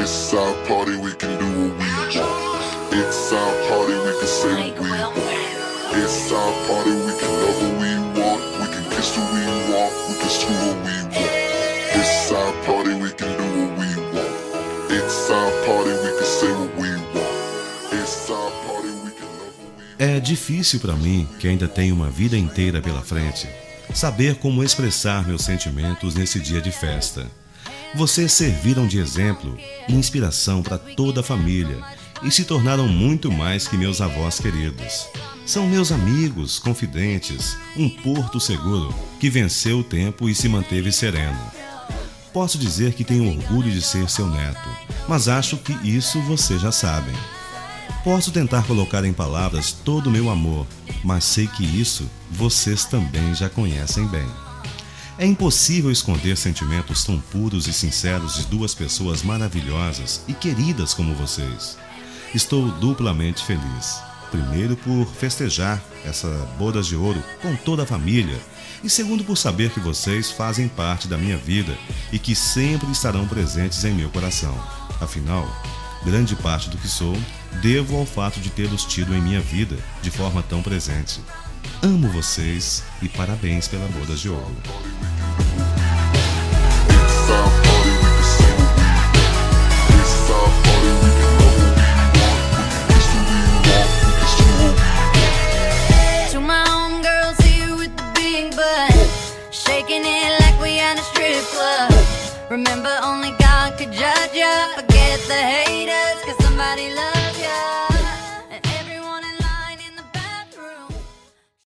It's our party, we can do what we want. It's our party, we can say what we want. It's our party, we can love what we want. We can kiss who we want, we can screw what we want. It's our party, we can do what we want. It's our party, we can say what we want. It's our party, we can love what we want. É difícil para mim, que ainda tenho uma vida inteira pela frente, saber como expressar meus sentimentos nesse dia de festa. Vocês serviram de exemplo e inspiração para toda a família e se tornaram muito mais que meus avós queridos. São meus amigos, confidentes, um porto seguro que venceu o tempo e se manteve sereno. Posso dizer que tenho orgulho de ser seu neto, mas acho que isso vocês já sabem. Posso tentar colocar em palavras todo o meu amor, mas sei que isso vocês também já conhecem bem. É impossível esconder sentimentos tão puros e sinceros de duas pessoas maravilhosas e queridas como vocês. Estou duplamente feliz. Primeiro, por festejar essa bodas de ouro com toda a família. E segundo, por saber que vocês fazem parte da minha vida e que sempre estarão presentes em meu coração. Afinal, grande parte do que sou, devo ao fato de tê-los tido em minha vida de forma tão presente. Amo vocês e parabéns pela bodas de ouro. It's our party, we can say what we want. It's our party, we can love what we want. We can kiss who we want, we can screw what we want. To my homegirls here with the big butt, shaking it like we at a strip club. Remember, only God could judge ya. Forget the haters, cause somebody loves ya.